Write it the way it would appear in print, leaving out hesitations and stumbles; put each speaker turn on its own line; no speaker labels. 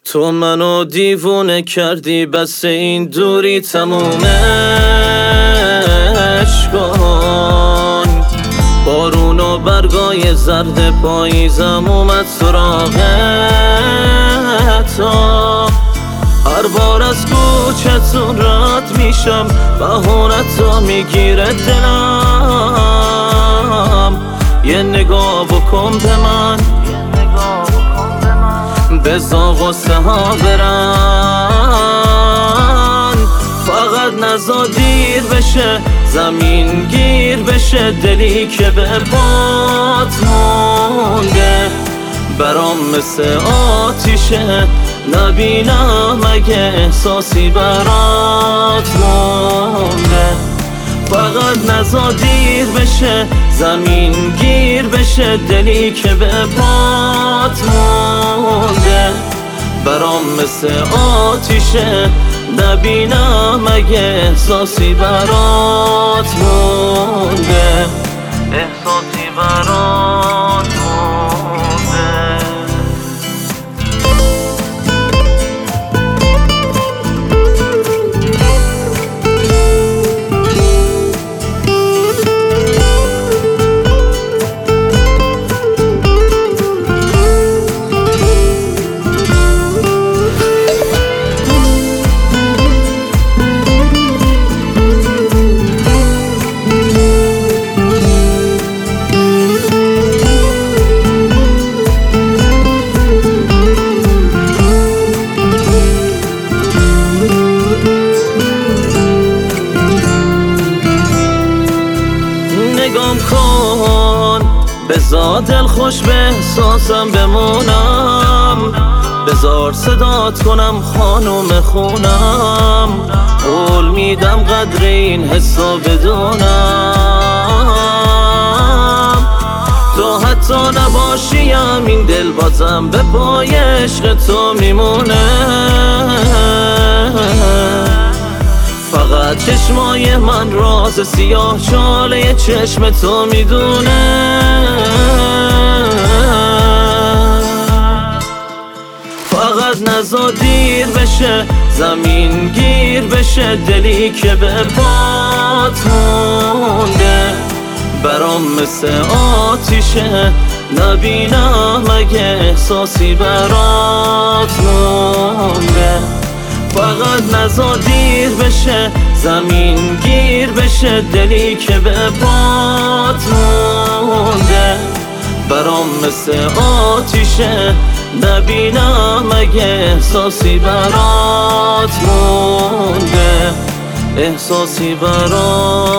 تو منو دیوونه کردی، بس این دوری تمومش کن. بارون و برگای زرد پاییزم اومد سراغ تو. هر بار از کوچتون رد میشم، بهونتو میگیره دلم. یه نگاه بکن به من، بزا غصه ها برن. فقط نزا دیر بشه، زمین گیر بشه، دلی که به پات مونده برام مثل آتیشه. نبینم اگه احساسی برات مونده. فقط نزا دیر بشه، زمین گیر بشه، دلی که به پات مونده برام مثل آتیشه. نبینم اگه احساسی برات مونده، احساسی برات مونده. نگام کن، بذار دل خوش به احساسم بمونم. بذار صدات کنم خانوم خونم. قول میدم قدر این حسو بدونم. تو حتی نباشیم این دل بازم به پای عشق تو میمونه. فقط چشمای من راز سیاه چاله چشم تو میدونه. فقط نزا دیر بشه، زمین گیر بشه، دلی که به پات مونده برام مثل آتیشه. نبینم اگه احساسی برات مونده. فقط نزا دیر بشه، زمین گیر بشه، دلی که به پات مونده برام مثل آتیشه. نبینم اگه احساسی برات مونده، احساسی برات